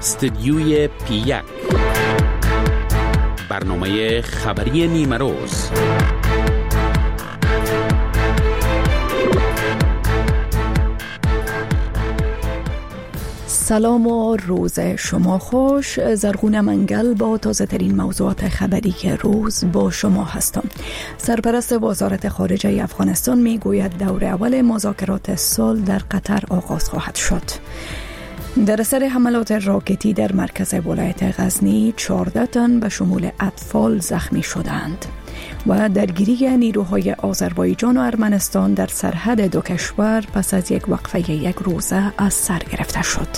استدیوی P1 برنامه خبری نیمه روز. سلام و روز شما خوش. زرغون منگل با تازه ترین موضوعات خبری که روز با شما هستم. سرپرست وزارت خارجه افغانستان می گوید دور اول مذاکرات صلح در قطر آغاز خواهد شد. در اثر حملات راکتی در مرکز ولایت غزنی 14 تن به شمول اطفال زخمی شدند و درگیری نیروهای آذربایجان و ارمنستان در سرحد دو کشور پس از یک وقفه یک روزه از سر گرفته شد.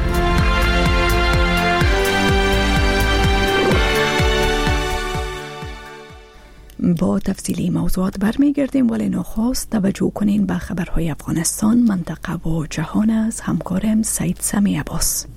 با تفصیلی موضوعات برمیگردیم، ولی نخست توجه کنین به خبرهای افغانستان، منطقه و جهان از همکارم سید سمی عباس.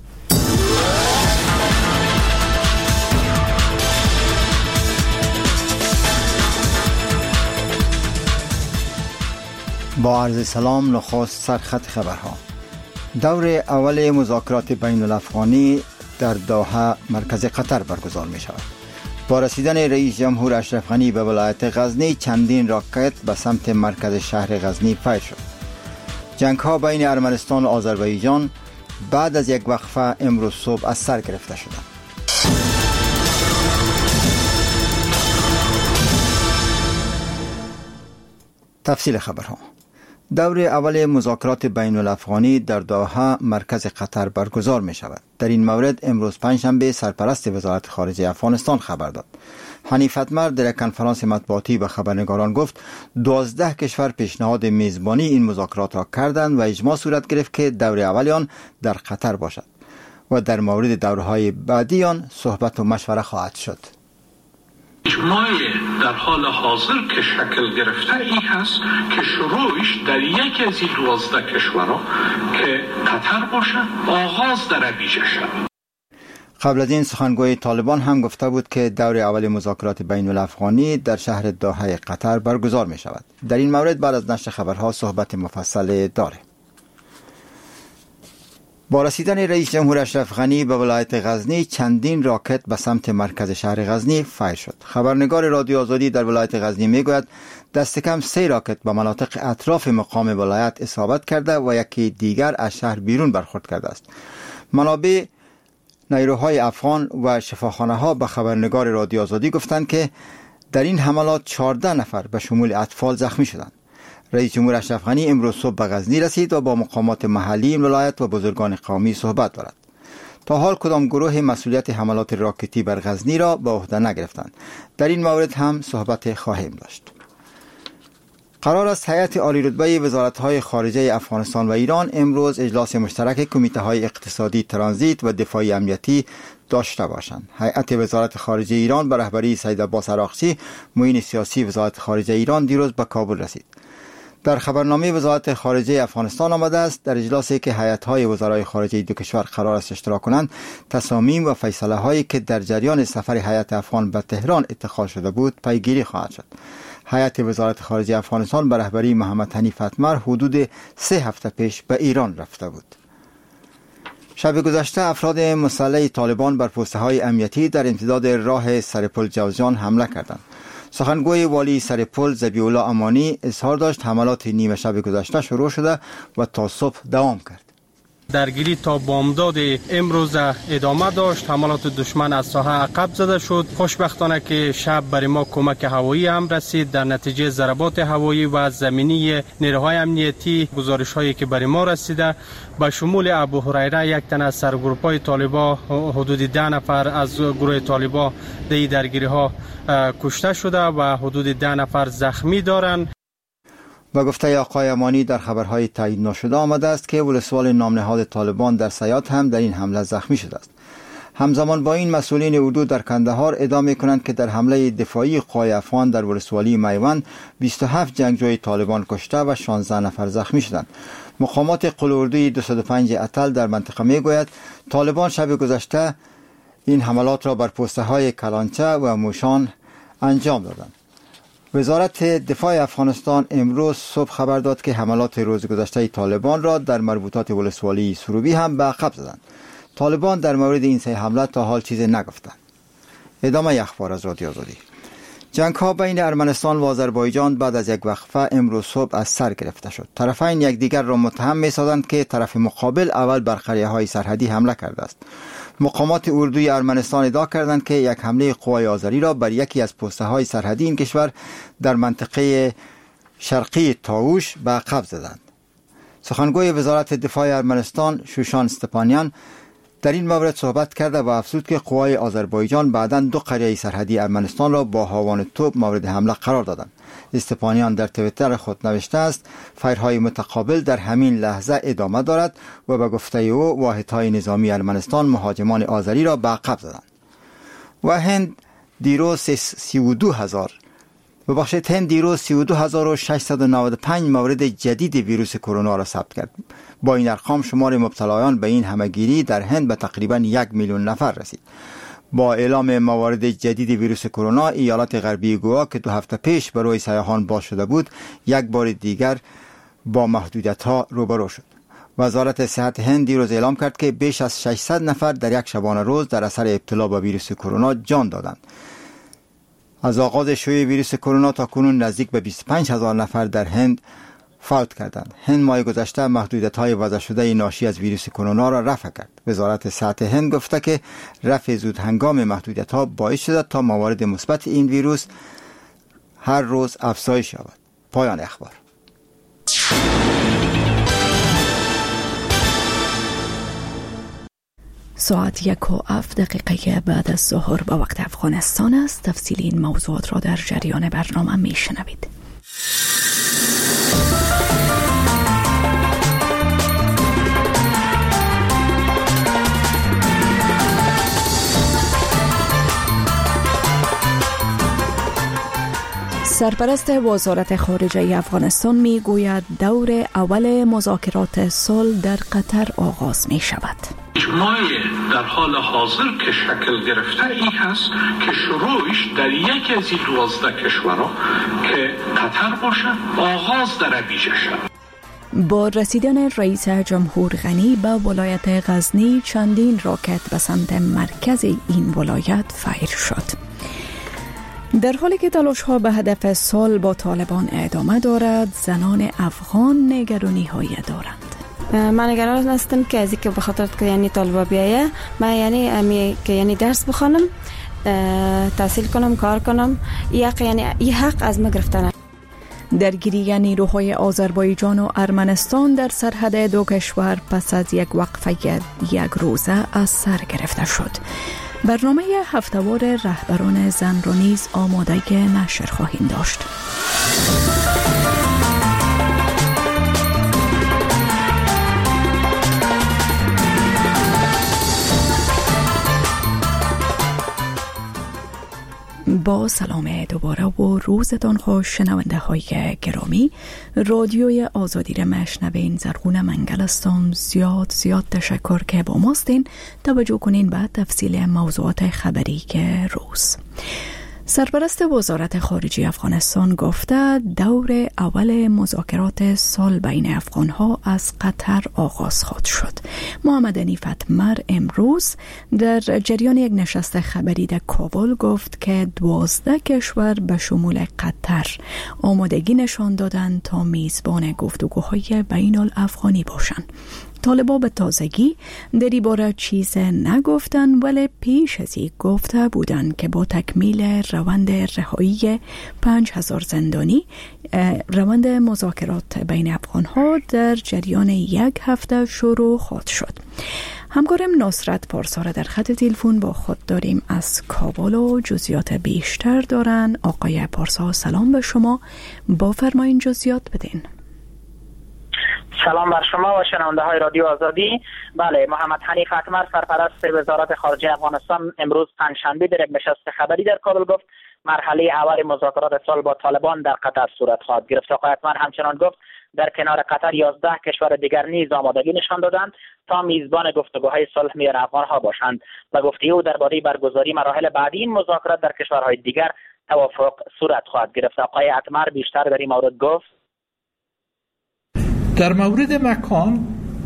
با عرض سلام، نخست سرخط خبرها. دور اول مذاکرات بین الافغانی در دوحه مرکز قطر برگزار می شود. با رسیدن رئیس جمهور اشرف غنی به ولایت غزنی چندین راکت به سمت مرکز شهر غزنی فیر شد. جنگ ها بین ارمنستان و آذربایجان بعد از یک وقفه امروز صبح از سر گرفته شدند. تفصیل خبرها. دور اول مذاکرات بین الافغانی در دوحه مرکز قطر برگزار می شود. در این مورد امروز پنجشنبه سرپرست وزارت خارجه افغانستان خبر داد. حنیف اتمر در کنفرانس مطبوعاتی به خبرنگاران گفت 12 کشور پیشنهاد میزبانی این مذاکرات را کردند و اجماع صورت گرفت که دور اول آن در قطر باشد و در مورد دورهای بعدی آن صحبت و مشوره خواهد شد. اجماع در حال حاضر که شکل گرفته این هست که شروعش در یکی از این 12 کشورها که قطر باشد آغاز در ابیجه شد. قبل از این سخنگوی طالبان هم گفته بود که دور اول مذاکرات بین الافغانی در شهر دوحه قطر برگزار می شود. در این مورد بعد از نشر خبرها صحبت مفصل داره. با رسیدن رئیس جمهور اشرف غنی به ولایت غزنی چندین راکت به سمت مرکز شهر غزنی فیر شد. خبرنگار رادیو آزادی در ولایت غزنی میگوید دست کم 3 راکت به مناطق اطراف مقام ولایت اصابت کرده و یکی دیگر از شهر بیرون برخورد کرده است. منابع نیروهای افغان و شفاخانه ها به خبرنگار رادیو آزادی گفتند که در این حملات 14 نفر به شمول اطفال زخمی شدند. رئیس جمهور اشرف غنی امروز صبح به غزنی رسید و با مقامات محلی این ولایت و بزرگان قومی صحبت دارد. تا حال کدام گروه مسئولیت حملات راکتی بر غزنی را به عهده نگرفتند. در این مورد هم صحبت خواهیم داشت. قرار است هیئت عالی رتبه وزارت‌های خارجه افغانستان و ایران امروز اجلاس مشترک کمیته‌های اقتصادی، ترانزیت و دفاعی امنیتی داشته باشند. هیئت وزارت خارجه ایران به رهبری سید عباس عراقچی، معین سیاسی وزارت خارجه ایران دیروز به کابل رسید. در خبرنامه وزارت خارجه افغانستان آمده است در اجلاسی که هیئت‌های وزرای خارجه دو کشور قرار است اشتراک کنند، تصامیم و فیصله‌هایی که در جریان سفر هیئت افغان به تهران اتخاذ شده بود پیگیری خواهد شد. هیئت وزارت خارجه افغانستان به رهبری محمد حنیف اتمر حدود 3 هفته پیش به ایران رفته بود. شب گذشته افراد مسلح طالبان بر پست‌های امنیتی در امتداد راه سرپل جوزجان حمله کردند. سخنگوی والی سرپل ذبیح الله امانی اظهار داشت حملات نیمه شب گذشته شروع شده و تا صبح دوام کرد. درگیری تا بامداد امروز ادامه داشت. حملات دشمن از ساحه عقب زده شد. خوشبختانه که شب برای ما کمک هوایی هم رسید. در نتیجه ضربات هوایی و زمینی نیروهای امنیتی گزارش هایی که برای ما رسیده به شمول ابو هریره یک تن از سرگروپ‌های طالبان حدود 10 نفر از گروه طالبان در درگیری ها کشته شده و حدود 10 نفر زخمی دارند. و گفته آقای امانی در خبرهای تایید نشده آمده است که ولسوال نامنهاد طالبان در سیات هم در این حمله زخمی شده است. همزمان با این مسئولین اردو در کندهار ادعا می‌کنند که در حمله دفاعی قوای افغان در ولسوالی میوند 27 جنگجوی طالبان کشته و 16 نفر زخمی شدند. مقامات قلعه‌اردوی 205 اتل در منطقه میگوید طالبان شب گذشته این حملات را بر پست‌های کلانچه و موشان انجام دادند. وزارت دفاع افغانستان امروز صبح خبر داد که حملات روز گذشته طالبان را در مربوطات ولسوالی سروبی هم به عقب زدند. طالبان در مورد این سه حمله تا حال چیزی نگفتند. ادامه اخبار از رادیو آزادی. جنگ ها بین ارمنستان و آذربایجان بعد از یک وقفه امروز صبح از سر گرفته شد. طرفین یکدیگر را متهم می‌سازند که طرف مقابل اول بر قریه‌های سرحدی حمله کرده است. مقامات اردوی ارمنستان ادعا کردند که یک حمله قوای آذری را بر یکی از پست‌های سرحدی این کشور در منطقه شرقی تاوش به عقب زدند. سخنگوی وزارت دفاع ارمنستان شوشان استپانیان در این مورد صحبت کرده و افزود که قوای آذربایجان بعداً 2 قریه سرحدی ارمنستان را با هاوان توپ مورد حمله قرار دادند. استپانیان در توییتر خود نوشته است فایرهای متقابل در همین لحظه ادامه دارد و به گفته او واحدهای نظامی ارمنستان مهاجمان آذری را به عقب زدند. و هند دیروز 32695 مورد جدید ویروس کرونا را ثبت کرد. با این ارقام شمار مبتلایان به این همهگیری در هند به تقریبا 1 میلیون نفر رسید. با اعلام موارد جدید ویروس کرونا، ایالات غربی گوا که 2 هفته پیش برای سیاحان باز شده بود، یک بار دیگر با محدودیت‌ها روبرو شد. وزارت صحت هند دیروز اعلام کرد که بیش از 600 نفر در یک شبانه روز در اثر ابتلا به ویروس کرونا جان دادند. از آغاز شیوع ویروس کرونا تا کنون نزدیک به 25000 نفر در هند فوت کردند. هند ماه گذشته محدودیت‌های وضع شده ناشی از ویروس کرونا را رفع کرد. وزارت صحت هند گفته که رفع زود هنگام محدودیت‌ها باعث شده تا موارد مثبت این ویروس هر روز افزایش یابد. پایان اخبار. ساعت 1:07 بعد از ظهر به وقت افغانستان است. تفصیل این موضوعات را در جریان برنامه میشنوید. سرپرست وزارت خارجه افغانستان می گوید دور اول مذاکرات صلح در قطر آغاز می شود. مایه در حال حاضر که شکل گرفته این هست که شروعش در یک از این 12 کشورها که قطر باشه آغاز در بیجه شد. با رسیدن رئیس جمهور غنی به ولایت غزنی چندین راکت به سمت مرکز این ولایت فایر شد. در حالی که تلاش‌ها به هدف صلح با طالبان ادامه دارد، زنان افغان نگرانی‌هایی دارند. من نگران هستم که از اینکه به خاطر که یعنی طالبا بیایه، من یعنی که یعنی درس بخونم، تحصیل کنم، کار کنم، این حق از ما گرفتن. درگیری نیروهای آذربایجان و ارمنستان در سرحد دو کشور پس از یک وقفه یک روزه از سر گرفته شد. برنامه هفته‌وار رهبران زن را نیز آماده نشر خواهیم داشت. با سلام دوباره و روزتان خوش شنونده های گرامی. رادیوی آزادی را مشنوین. زرغون منگل هستم. زیاد تشکر که با ماستین. توجه کنین به تفصیل موضوعات خبری که روز. سرپرست وزارت خارجه افغانستان گفته دور اول مذاکرات صلح بین افغانها از قطر آغاز خواهد شد. محمد حنیف اتمر امروز در جریان یک نشست خبری در کابل گفت که 12 کشور به شمول قطر آمادگی نشان دادند تا میزبان گفتگوهای بین الافغانی باشند. طالبا به تازگی در این باره چیز نگفتن، ولی پیش از این گفته بودند که با تکمیل روند رهایی 5000 زندانی روند مذاکرات بین افغانها در جریان یک هفته شروع خواهد شد. همکارم نصرت پارسا در خط تلفن با خود داریم از کابل و جزئیات بیشتر دارن. آقای پارسا سلام به شما، با فرمایین جزئیات بدین. سلام بر شما و شنونده های رادیو آزادی. بله، محمد حنیف اتمر سرپرست وزارت خارجه افغانستان امروز پنجشنبه در یک نشست خبری در کابل گفت مرحله اول مذاکرات صلح با طالبان در قطر صورت خواهد گرفت. آقای اتمر همچنان گفت در کنار قطر 11 کشور دیگر نیز آمادگی نشان دادند تا میزبان گفتگوهای صلح میان افغانها باشند و گفته او درباره برگزاری مراحل بعدی این مذاکرات در کشورهای دیگر توافق صورت خواهد گرفت. آقای اتمر بیشتر در این مورد گفت در مورد مکان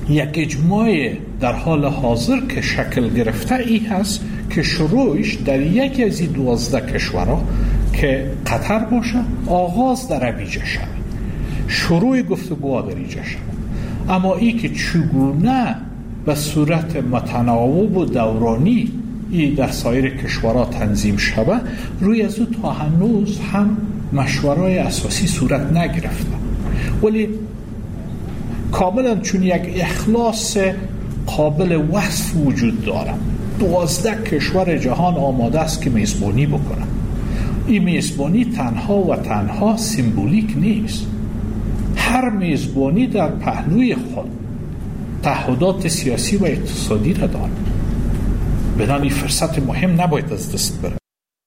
یک اجماع در حال حاضر که شکل گرفته ای هست که شروعش در یکی از این 12 کشورها که قطر باشه آغاز در ابیجا شود، شروع گفتگوها در اینجا شود. اما ای که چگونه به صورت متناوب و دورانی ای در سایر کشورها تنظیم شود، روی از او تا هنوز هم مشوره‌های اساسی صورت نگرفته. ولی کاملا چون یک اخلاص قابل وصف وجود داره، 12 کشور جهان آماده است که میزبانی بکنه. این میزبانی تنها و تنها سیمبولیک نیست. هر میزبانی در پهلوی خود تعهدات سیاسی و اقتصادی را داره. بدان این فرصت مهم نباید از دست بره.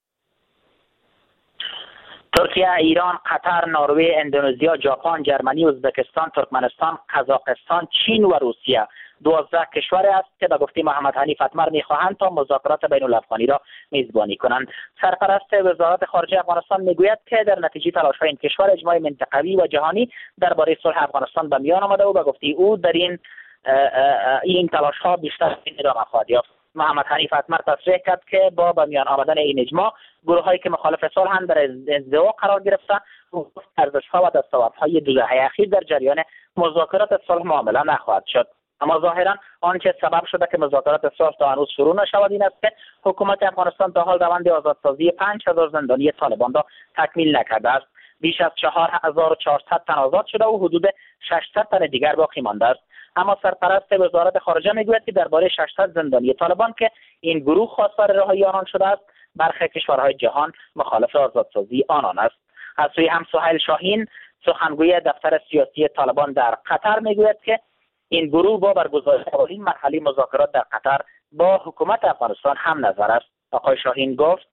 ترکیه، ایران، قطر، نروژ، اندونزیا، ژاپن، ژرمنی، ازبکستان، ترکمنستان، قزاقستان، چین و روسیه 12 کشور است که به گفته محمد حنیف اتمر میخواهند تا مذاکرات بین الافغانی را میزبانی کنند. سرپرست وزارت خارجه افغانستان میگوید که در نتیجه تلاش‌های این کشور اجماع منطقوی و جهانی درباره صلح افغانستان به میان آمده و به گفته او در این تلاش‌ها بیشتر ادامه خواهد یافت. محمد حنیف اتمر تصریح کرد که با به میان آمدن این اجماع، گروه‌هایی که مخالف صلح‌اند در ازدواج قرار گرفته و ارزش‌ها و دستاوردهای 2 دهه اخیر در جریان مذاکرات صلح معامله نخواهد شد. اما ظاهرا آنچه سبب شده که مذاکرات صلح تا هنوز شروع نشود این است که حکومت افغانستان تا حال روند آزادسازی 5000 زندانی طالبان را تکمیل نکرده است. بیش از 4400 تن آزاد شده و حدود 600 تن دیگر باقی مانده است. اما سرپرست وزارت خارجه میگوید که درباره 600 زندانی طالبان که این گروه خواستار رهایی آنان شده است، برخی کشورهای جهان مخالف آزادسازی آنان است. از سوی هم سهیل شاهین، سخنگوی دفتر سیاسی طالبان در قطر میگوید که این گروه با برگزاری اولین مرحله مذاکرات در قطر با حکومت افغانستان هم نظر است. آقای شاهین گفت: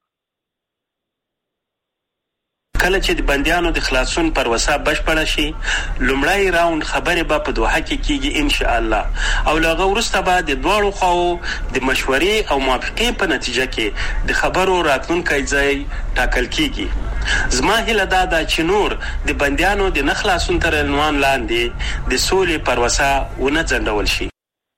کله چې د بندیانو د خلاصون پروسه بشپړه شي، لومړی راوند خبرې به په دوحه کې کیږي ان شاء الله، او له هغه وروسته به د دواړو خواو د مشورې او موافقې په نتیجه کې د خبرو راتلونکی ځای ټاکل کیږي. زما هیله دا ده چې نور د بندیانو د نه خلاصون تر عنوان لاندې د سولې پروسه ونه ځنډول شي.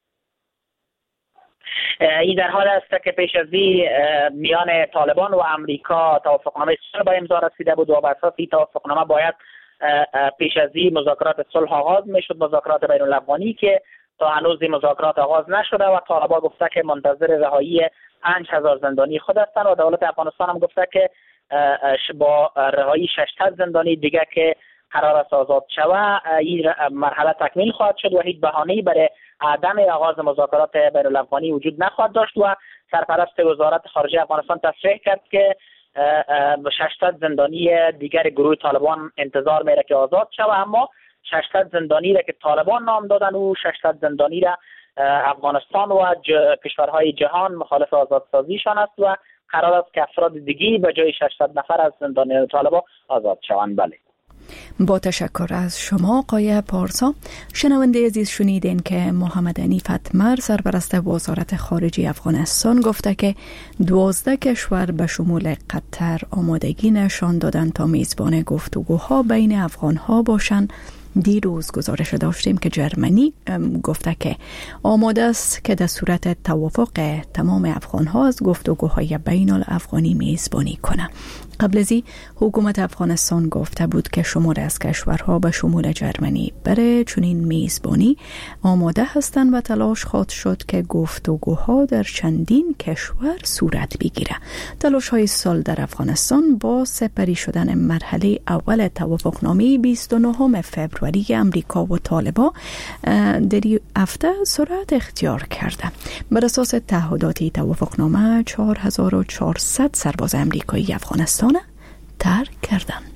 این در حال است که پیش از میان طالبان و امریکا توافقنامه صلح به امضا رسیده بود و بر اساس این توافقنامه باید پیش از مذاکرات صلح آغاز میشد، مذاکرات بین الافغانی که تا هنوز مذاکرات آغاز نشده و طالبان گفته که منتظر رهایی 5000 زندانی خود هستند و دولت افغانستان هم گفته که با رهایی 600 زندانی دیگه که قرار است آزاد شود این مرحله تکمیل خواهد شد و هیچ بهانه‌ای برای عدم آغاز مذاکرات بین الافغانی وجود نخواهد داشت. و سرپرست وزارت خارجه افغانستان تصریح کرد که 600 زندانی دیگر گروه طالبان انتظار میره که آزاد شود، اما 600 زندانی را که طالبان نام دادن و 600 زندانی را افغانستان و کشورهای جهان مخالف آزادسازیشان است و قرار است که افراد دیگی به جای 600 نفر از زندانیان طالبان آزاد شوند. بله. با تشکر از شما آقای پارسا. شنونده عزیز شنیدین که محمد حنیف اتمر سرپرست وزارت خارجه افغانستان گفته که 12 کشور به شمول قطر آمادگی نشان دادن تا میزبان گفتگوها بین افغانها باشند. دیروز گزارش داشتیم که جرمنی گفته که آماده است که در صورت توافق تمام افغانها از گفتگوهای بین الافغانی میزبانی کنه. قبل از این حکومت افغانستان گفته بود که شمار از کشورها به شمول جرمنی برای چنین میزبانی آماده هستند و تلاش خواهد شد که گفتگوها در چندین کشور صورت بگیره. تلاش‌های سال در افغانستان با سپری شدن مرحله اول توافقنامه 29 فوریه امریکا و طالبان در این هفته سرعت اختیار کرده. بر اساس تعهدات توافقنامه 4400 سرباز امریکایی افغانستان ترک کردند.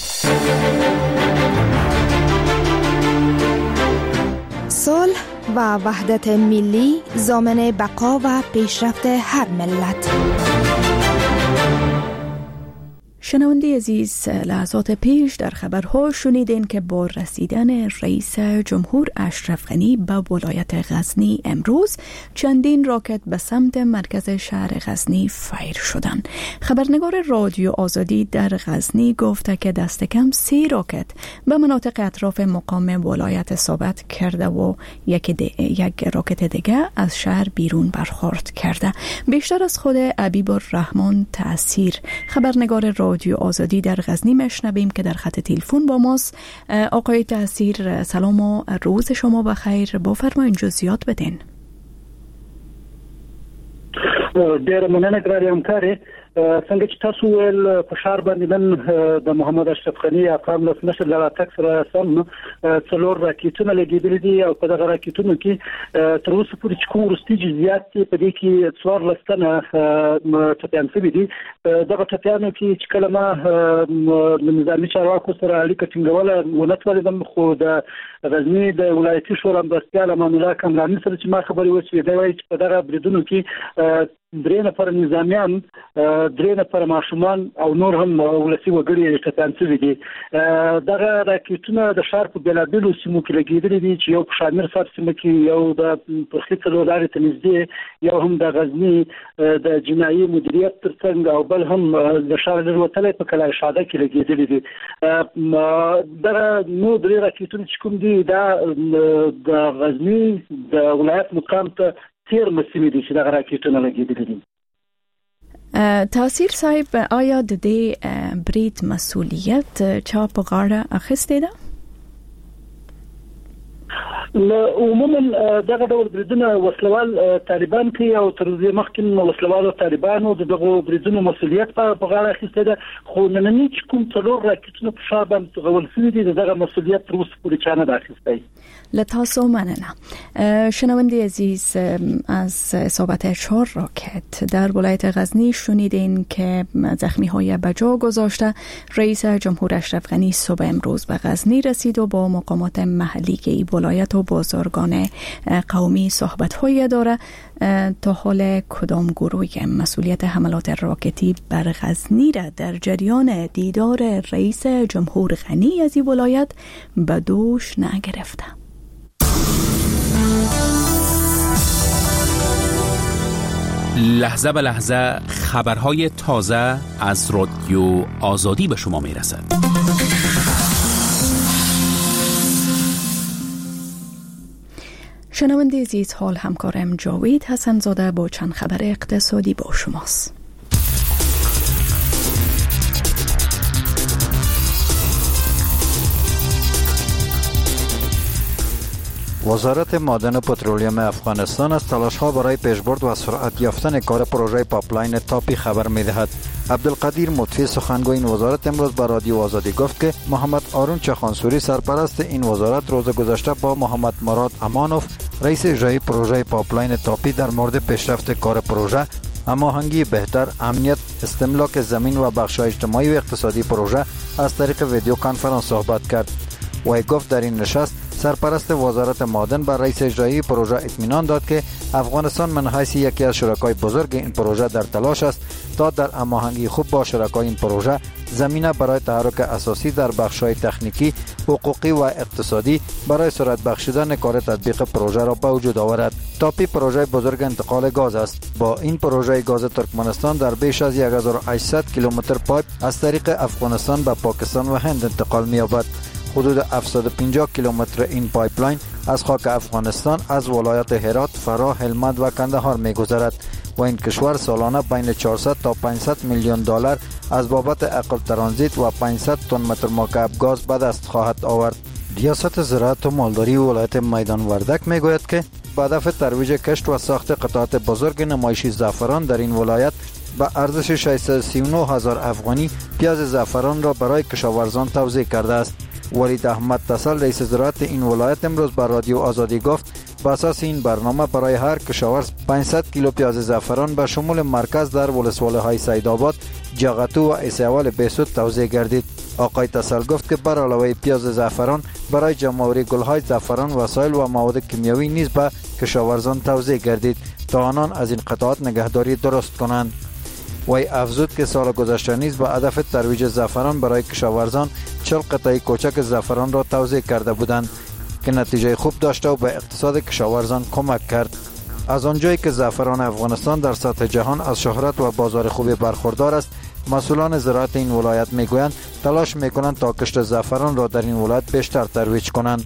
صلح و وحدت ملی ضامن بقا و پیشرفت هر ملت. شنونده عزیز، لحظات پیش در خبرها شنیدین که با رسیدن رئیس جمهور اشرف غنی به ولایت غزنی امروز چندین راکت به سمت مرکز شهر غزنی فایر شدند. خبرنگار رادیو آزادی در غزنی گفته که دست کم 3 راکت به مناطق اطراف مقام ولایت اصابت کرده و یک راکت دیگه از شهر بیرون برخورد کرده. بیشتر از خود عبیب الرحمن تأثیر، خبرنگار رادیو آزادی در غزنی، مشنویم که در خط تلفن با ماست. آقای تأثیر، سلام و روز شما بخیر. بفرمایید جزئیات بدین. ډېر مننه ګرانې همکارې. څنګه چې تاسو ویل په ښار باندې نن د محمد اشرف غني افغان ولسمشر له راتګ سره سم 4 راکټونه لګېدلي دي او په دغه راکټونو کې تر اوسه پورې چې کوم وروستي جزئیات دي په دې کې 14 تنه ټپیان شوي دي. دغه ټپیانو کې چې کله ما د نظامي چارواکو سره اړیکه ټینګوله ونه توانېدم، خو د غزني د ولایتي شورا مرستیال امان الله کامراني سره چې ما خبرې وشوې دی وایي چې په دغه بریدونو کې 3 نفر نظامیان، 3 نفر ماشومان او نور هم ولسي وګړي ټپیان شوي دي. دغه راکټونه د ښار په بېلابېلو سیمو کې لګېدلي دي چې یو په شامر صاحب سیمه کې، یو د پرخي څلور لارې ته نږدې، یو هم د غزني د جنایي مدیریت ترڅنګ، او بل هم د ښار لرې وتلی په کلای شاده کې لګېدلي دي. دغه نو 3 راکټونه چې کوم دي دا د غزني د ولایت مقام ته 13 سیمې دي چې دغه راکټونه لګېدلي دي. تأثیر صاحب، آیا د دې برید مسئولیت چا په غاړه اخیستی ده؟ عموما دغه ډول بریدونه وسلوال طالبان کوي او تر دې مخکې وسلوالو طالبانو دغه بریدونو مسؤلیت په غاړه اخیستی ده، خو نننی چې کوم 4 راکټونه په ښار باندې غول شوي دي دغه مسؤلیت تر اوسه پورې چا نه ده اخیستی. له تاسو مننه. شنونده عزیز، از اصابت 4 راکت در ولایت غزنی شنیدین که زخمی های بجا گذاشته. رئیس جمهور اشرف غنی صبح امروز به غزنی رسید و با مقامات محلی که این ولایت و بازرگان قومی صحبت های داره. تا حال کدام گروه مسئولیت حملات راکتی بر غزنی را در جریان دیدار رئیس جمهور غنی از این ولایت به دوش نگرفته؟ لحظه به لحظه خبرهای تازه از رادیو آزادی به شما میرسد. شنونده عزیز، حال همکارم جاوید حسن زاده با چند خبر اقتصادی با شماست. وزارت معدن و پترولیم افغانستان از تلاش‌ها برای پیشبرد و سرعت یافتن کار پروژه پایپلاین تاپی خبر می‌دهد. عبدالقدیر مطفی سخنگوی این وزارت امروز به رادیو آزادی گفت که محمد آرون چخانسوری سرپرست این وزارت روز گذشته با محمد مراد امانوف رئیس اجرایی پروژه پایپلاین تاپی در مورد پیشرفت کار پروژه، هماهنگی بهتر، امنیت، استملاک زمین و بخش‌های اجتماعی و اقتصادی پروژه از طریق ویدیو کنفرانس صحبت کرد. وی گفت در این نشست سرپرست وزارت معدن بر رئیس اجرایی پروژه اطمینان داد که افغانستان من حیث یکی از شرکای بزرگ این پروژه در تلاش است تا در هماهنگی خوب با شرکای این پروژه زمینه برای تحرک اساسی در بخش‌های تکنیکی، حقوقی و اقتصادی برای سرعت بخشیدن کار تطبیق پروژه را به وجود آورد. تاپی پروژه بزرگ انتقال گاز است. با این پروژه گاز ترکمنستان در بیش از 1800 کیلومتر پایپ از طریق افغانستان به پاکستان و هند انتقال می‌یابد. حدود 750 کیلومتر این پایپلاین از خاک افغانستان از ولایت هرات، فراه، هلمند و کندهار می‌گذرد و این کشور سالانه بین 400 تا 500 میلیون دلار از بابت عقب ترانزیت و 500 تن متر مکعب گاز به دست خواهد آورد. ریاست زراعت و مالداری ولایت میدان وردک میگوید که به هدف ترویج کشت و ساخت قطعات بزرگ نمایشی زعفران در این ولایت به ارزش 639,000 افغانی پیاز زعفران را برای کشاورزان توزیع کرده است. ولید احمد تسل رئیس زراعت این ولایت امروز به رادیو آزادی گفت بر اساس این برنامه برای هر کشاورز 500 کیلو پیاز زعفران به شمول مرکز در ولسوالی‌های سیدآباد، جغتو و اسیوال بهسود توزیع گردید. آقای تسل گفت که بر علاوه پیاز زعفران برای جمع‌آوری گل‌های زعفران وسایل و مواد کیمیاوی نیز به کشاورزان توزیع گردید تا آنان از این قطعات نگهداری درست کنند. وی افزود که سال گذشته نیز با هدف ترویج زعفران برای کشاورزان 40 قطعه کوچک زعفران را توزیع کرده بودند که نتیجه خوب داشته و به اقتصاد کشاورزان کمک کرد. از آنجایی که زعفران افغانستان در سطح جهان از شهرت و بازار خوبی برخوردار است، مسئولان زراعت این ولایت میگویند تلاش میکنند تا کشت زعفران را در این ولایت بیشتر ترویج کنند.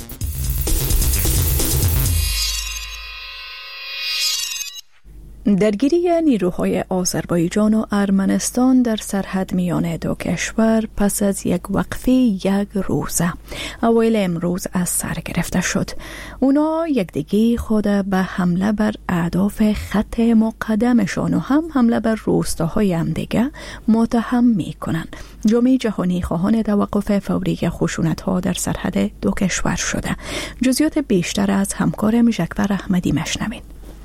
درگیری نیروهای آذربایجان و ارمنستان در سرحد میان دو کشور پس از یک وقفه 1 روزه اوایل امروز از سر گرفته شد. اونا یکدیگه خود به حمله بر اهداف خط مقدمشان و هم حمله بر روستاهای همدیگه متهم میکنند. جامعه جهانی خواهان توقف فوری خشونت‌ها در سرحد دو کشور شده. جزئیات بیشتر از همکارم ژکبر احمدی مشنوید.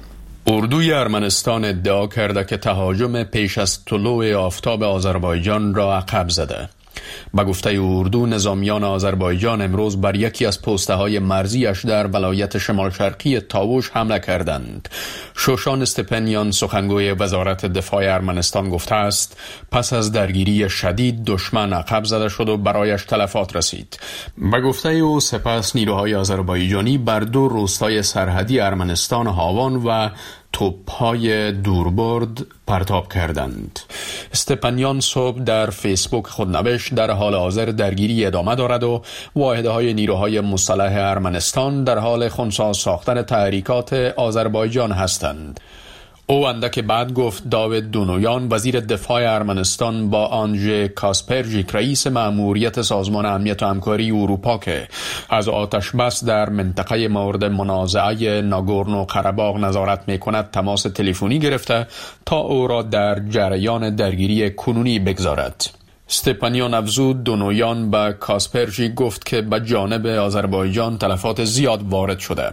اردوی ارمنستان ادعا کرده که تهاجم پیش از طلوع آفتاب آذربایجان را عقب زده. به گفته اردو، نظامیان آذربایجان امروز بر یکی از پست‌های مرزیش در ولایت شمال شرقی تاووش حمله کردند. شوشان استپانیان، سخنگوی وزارت دفاع ارمنستان، گفته است پس از درگیری شدید دشمن عقب زده شد و برایش تلفات رسید. به گفته او سپس نیروهای آذربایجانی بر 2 روستای سرحدی ارمنستان هاوان و توپ‌های دوربرد پرتاب کردند. استپانیان صبح در فیسبوک خود نوشت در حال حاضر درگیری ادامه دارد و واحدهای نیروهای مسلح ارمنستان در حال خنثی ساختن تحریکات آذربایجان هستند. او اندک بعد گفت داوید دونویان، وزیر دفاع ارمنستان، با آنژی کاسپرژیک، رئیس مأموریت سازمان امنیت و همکاری اروپا، که از آتش بس در منطقه مورد منازعه ناگورنو قره‌باغ نظارت می‌کند، تماس تلفنی گرفته تا او را در جریان درگیری کنونی بگذارد. استپانیان افزود دونویان به کاسپرژیک گفت که به جانب آذربایجان تلفات زیاد وارد شده.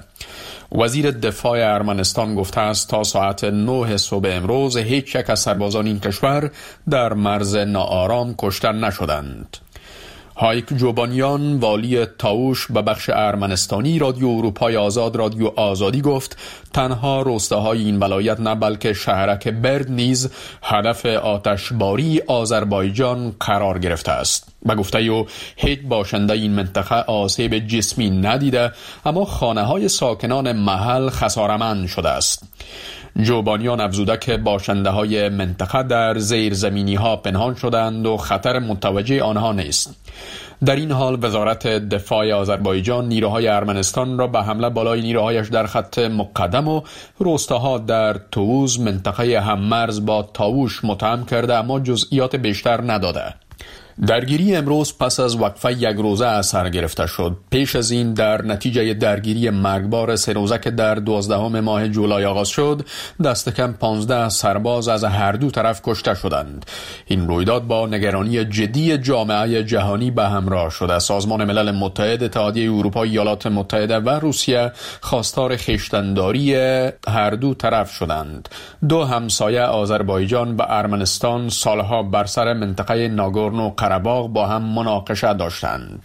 وزیر دفاع ارمنستان گفته است تا ساعت 9 صبح امروز هیچ یک از سربازان این کشور در مرز ناآرام کشته نشدند. هایک جوبانیان، والی تاووش، به بخش ارمنستانی رادیو اروپای آزاد رادیو آزادی گفت تنها روستاهای این ولایت نه بلکه شهرک برد نیز هدف آتشباری آذربایجان قرار گرفته است. به گفته او هیچ باشنده این منطقه آسیب جسمی ندیده، اما خانه‌های ساکنان محل خساره‌مند شده است. جوبانیان افزوده که باشنده های منطقه در زیرزمینی ها پنهان شدند و خطر متوجه آنها نیست. در این حال وزارت دفاع آذربایجان نیروهای ارمنستان را به حمله بالای نیروهایش در خط مقدم و روستاها در تووز، منطقه هممرز با تاووش، متهم کرده، اما جزئیات بیشتر نداده. درگیری امروز پس از وقفه 1 روزه از سر گرفته شد. پیش از این در نتیجه درگیری مرگبار 3 روزه که در 12 ماه جولای آغاز شد، دست کم 15 سرباز از هر دو طرف کشته شدند. این رویداد با نگرانی جدی جامعه جهانی به همراه شده. سازمان ملل متحد، اتحادیه اروپا، ایالات متحده و روسیه خواستار خویشتن‌داری هر دو طرف شدند. 2 همسایه آذربایجان و ارمنستان سالها بر سر منطقه ناگورنو قره‌باغ با هم مناقشه داشتند.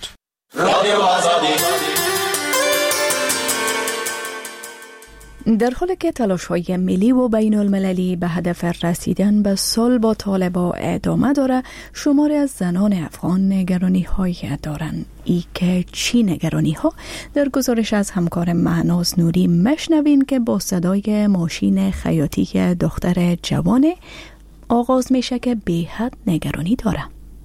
در حالی که تلاش‌های ملی و بین المللی به هدف رسیدن به صلح با طالبان ادامه داره، شماری از زنان افغان نگرانی‌هایی دارند. ای که چی نگرانی‌ها؟ در گزارش از همکار مهناز نوری مشنویم که با صدای ماشین خیاطی دختر جوان آغاز میشه که به حد نگرانی داره.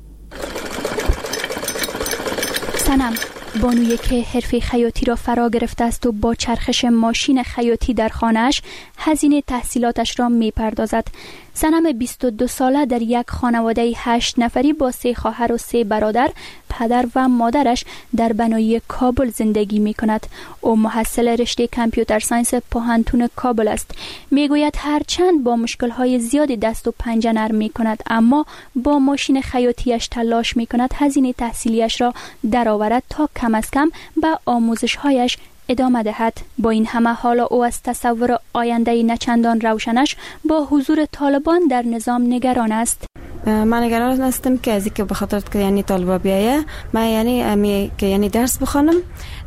سنم، بانویی که حرفه خیاطی را فرا گرفته است و با چرخش ماشین خیاطی در خانه‌اش هزینه تحصیلاتش را می‌پردازد. سنم 22 ساله در یک خانواده 8 نفری با 3 خواهر و 3 برادر، پدر و مادرش در بنایی کابل زندگی می کند. او محصل رشته کامپیوتر ساینس پوهنتون کابل است. می گوید هرچند با مشکل‌های زیادی دست و پنجه نرم می کند، اما با ماشین خیاطیش تلاش می کند هزینه تحصیلیش را درآورد تا کم از کم به آموزش‌هایش ادامه دهد. با این همه حالا او از تصور آینده نچندان روشنش با حضور طالبان در نظام نگران است. من نگران هستم که از اینکه به خاطر که یعنی طالبا بیایه، من یعنی که یعنی درس بخونم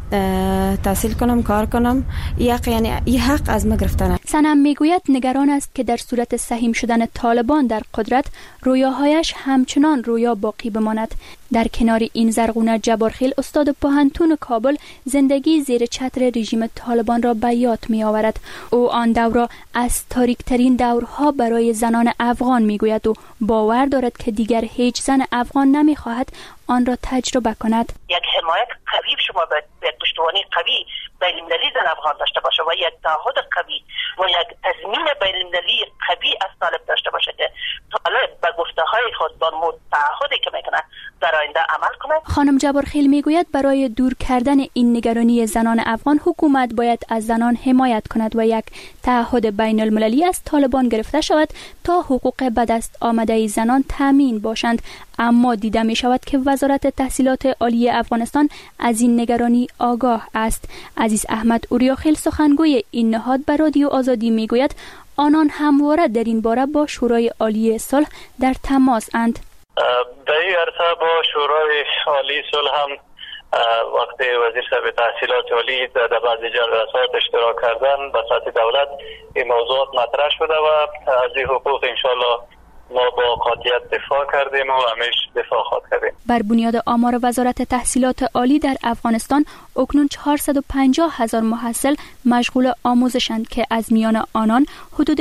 تحصیل کنم، کار کنم. یعنی این حق از ما گرفتن. سنم میگوید نگران است که در صورت سهیم شدن طالبان در قدرت رویاهایش همچنان رویا باقی بماند. در کنار این زرغونه جبارخیل استاد پوهنتون کابل زندگی زیر چتر رژیم طالبان را به یاد می آورد. او آن دور را از تاریک‌ترین دورها برای زنان افغان میگوید و باور دارد که دیگر هیچ زن افغان نمیخواهد آن را تجربه کند. یک حمایت قوی شما به پشتوانه قوی بین‌المللی زن افغان داشته باشه و یک تعهد قوی و یک تضمین بین‌المللی قوی از طالب داشته باشه که طالب به گفته‌های خود با تعهدی که میکنه در آینده عمل کنه. خانم جبارخیل میگوید برای دور کردن این نگرانی زنان افغان حکومت باید از زنان حمایت کند و یک تعهد بین‌المللی از طالبان گرفته شود تا حقوق به دست آمده زنان تامین باشند. اما دیده می شود که وزارت تحصیلات عالی افغانستان از این نگرانی آگاه است. عزیز احمد اوریاخیل سخنگوی این نهاد به رادیو آزادی می گوید آنان همواره در این باره با شورای عالی صلح در تماس اند. در این عرصه با شورای عالی صلح هم وقتی وزیر صاحب تحصیلات عالی در بعضی جلسات اشتراک کردن به سطح دولت این موضوعات مطرح شده و از این حقوق انشالله ما با قاطعیت دفاع کردیم و همیشه دفاع خواهد کردیم. بر بنیاد آمار وزارت تحصیلات عالی در افغانستان اکنون 450,000 محصل مشغول آموزشند که از میان آنان حدود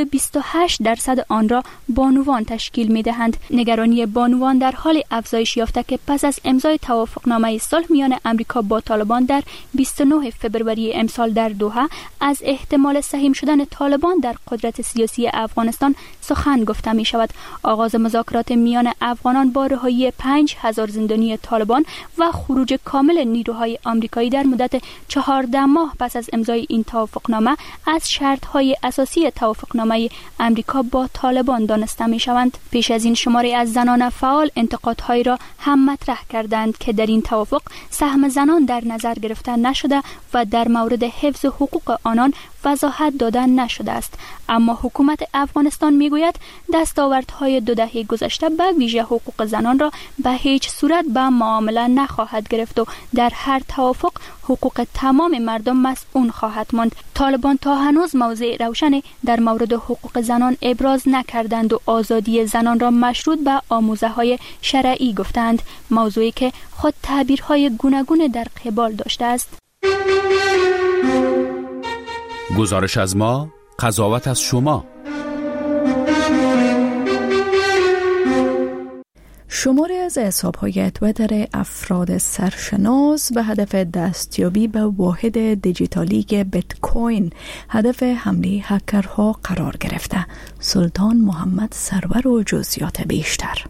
28% آن را بانوان تشکیل می‌دهند. نگرانی بانوان در حال افزایش یافته که پس از امضای توافقنامه صلح میان امریکا با طالبان در 29 فوریه امسال در دوحه از احتمال سهیم شدن طالبان در قدرت سیاسی افغانستان سخن گفته می شود. آغاز مذاکرات میان افغانان با رهایی 5,000 زندانی طالبان و خروج کامل نیروهای آمریکایی در مدت 14 ماه پس از امضای این توافقنامه از شرط‌های اساسی توافقنامه امریکا با طالبان دانسته می‌شوند. پیش از این شماری از زنان فعال انتقادهایی را هم مطرح کردند که در این توافق سهم زنان در نظر گرفته نشده و در مورد حفظ حقوق آنان وضاحت دادن نشده است. اما حکومت افغانستان میگوید دستاوردهای 2 دهه گذشته به ویژه حقوق زنان را به هیچ صورت به معامله نخواهد گرفت و در هر توافق حقوق تمام مردم مسئول خواهد ماند. طالبان تا هنوز موضع روشنی در مورد حقوق زنان ابراز نکردند و آزادی زنان را مشروط به آموزه‌های شرعی گفتند، موضوعی که خود تعبیرهای گوناگون در قبال داشته است. گزارش از ما، قضاوت از شما. شماری از حساب‌های توییتر افراد سرشناس به هدف دستیابی به واحد دیجیتالی بیت کوین هدف حمله هکرها قرار گرفته. سلطان محمد سرور و جزئیات بیشتر.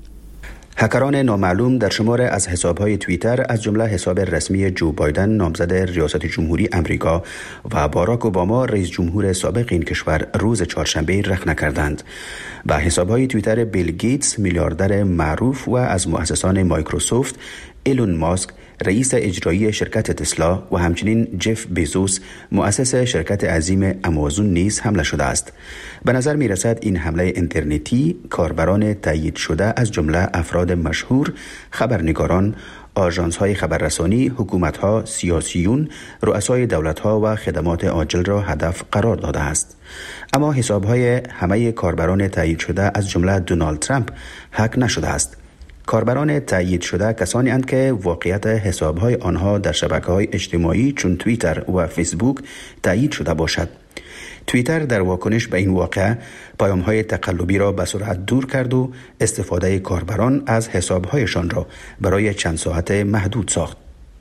هکران نامعلوم در شمار از حساب‌های توییتر از جمله حساب رسمی جو بایدن نامزد ریاست جمهوری امریکا و باراک اوباما رئیس جمهور سابق این کشور روز چهارشنبه رخنه کردند. به حساب‌های توییتر بیل گیتس میلیاردر معروف و از مؤسسان مایکروسافت، ایلون ماسک رئیس اجرایی شرکت تسلا و همچنین جف بیزوس مؤسس شرکت عظیم آمازون نیز حمله شده است. به نظر می رسد این حمله اینترنتی کاربران تایید شده از جمله افراد مشهور، خبرنگاران، آژانس‌های خبررسانی، حکومت‌ها، سیاسیون، رؤسای دولت‌ها و خدمات عاجل را هدف قرار داده است. اما حساب‌های همه کاربران تایید شده از جمله دونالد ترامپ هک نشده است. کاربران تایید شده کسانی اند که واقعیت حساب‌های آنها در شبکه‌های اجتماعی چون توییتر و فیسبوک تایید شده باشد. توییتر در واکنش به این واقعه پیام‌های تقلبی را به سرعت دور کرد و استفاده کاربران از حساب‌هایشان را برای چند ساعت محدود ساخت.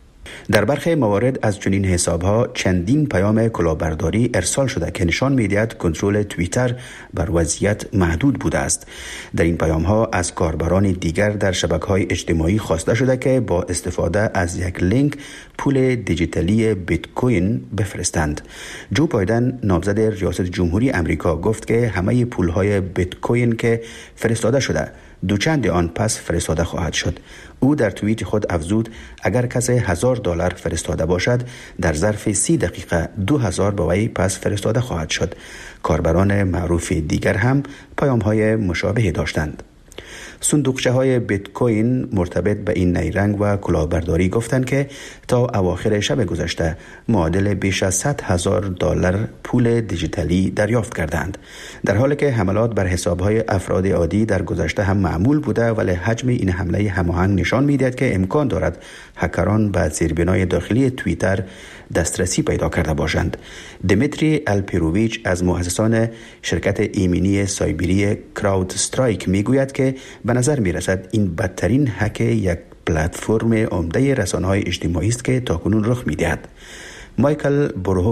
در برخی موارد از چنین حساب‌ها چندین پیام کلاهبرداری ارسال شده که نشان می‌دهد کنترل توییتر بر وضعیت محدود بوده است. در این پیام‌ها از کاربران دیگر در شبکه‌های اجتماعی خواسته شده که با استفاده از یک لینک پول دیجیتالی بیت کوین بفرستند. جو بایدن نامزد ریاست جمهوری امریکا گفت که همه پول‌های بیت کوین که فرستاده شده دوچند آن پس فرستاده خواهد شد. او در توییت خود افزود اگر کسی $1000 فرستاده باشد در ظرف 30 دقیقه 2000 به وی پس فرستاده خواهد شد. کاربران معروف دیگر هم پیام‌های مشابه داشتند. صندوقچه های بیت کوین مرتبط به این نیرنگ و کلاهبرداری گفتند که تا اواخر شب گذشته معادل بیش از $100,000 پول دیجیتالی دریافت کردند. در حالی که حملات بر حساب‌های افراد عادی در گذشته هم معمول بوده، ولی حجم این حمله هماهنگ نشان می‌دهد که امکان دارد هکران به زیربنای داخلی توییتر دسترسی پیدا کرده باشند. دمیتری الپیروویچ از مؤسسان شرکت ایمنی سایبری کراود استرایک میگوید که به نظر میرسد این بدترین هک یک پلتفرم عمده رسانه‌های اجتماعی است که تاکنون رخ میدهد. مایکل بروهوف